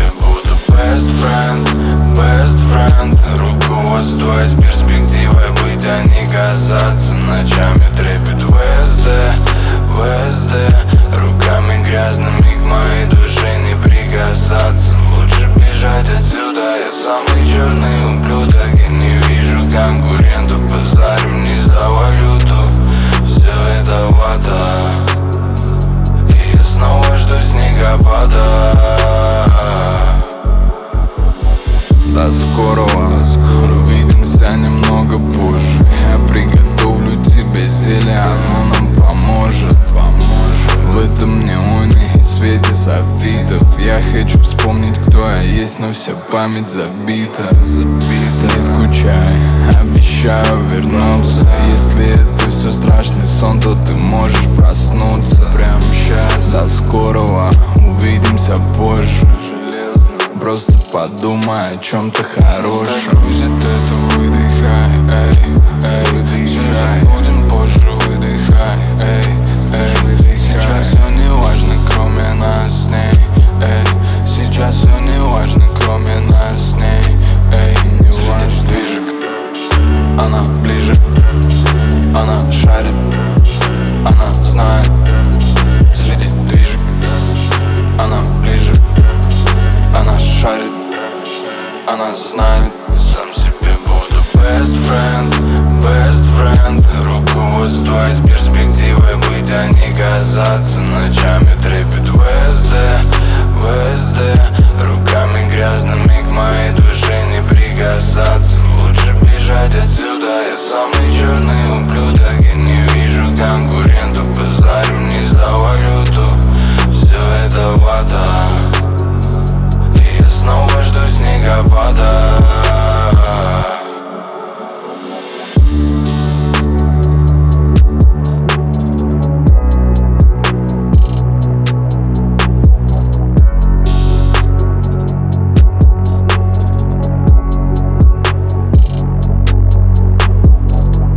себе буду best friend. Руководствуясь перспективой быть, а не казаться. Ночами трепет ВСД. Руками грязными к моей душе не прикасаться. Лучше бежать отсюда, я самый черный ублюдок. И не вижу конкурентов, базарим не за валюту. Все это вата, и я снова жду снегопада. До скорого, увидимся немного позже. Я приготовлю тебе зелье, оно нам поможет. В этом неоне и свете софитов я хочу вспомнить, кто я есть, но вся память забита. Не скучай, обещаю вернуться. Если это все страшный сон, то ты можешь проснуться прямо сейчас. До скорого, увидимся позже. Просто подумай о чем-то хорошем. Грузит это, выдыхай, эй. Сейчас будем позже, выдыхай, эй. Сейчас все не важно, кроме нас с ней, эй. Сейчас все не важно, кроме нас с ней, эй. Среди движек она ближе, она шарит, она знает. Среди движек она ближе, она шарит, она знает. Сам себе буду best friend. Руководствуясь перспективой быть, а не казаться. Ночами трепет ВСД.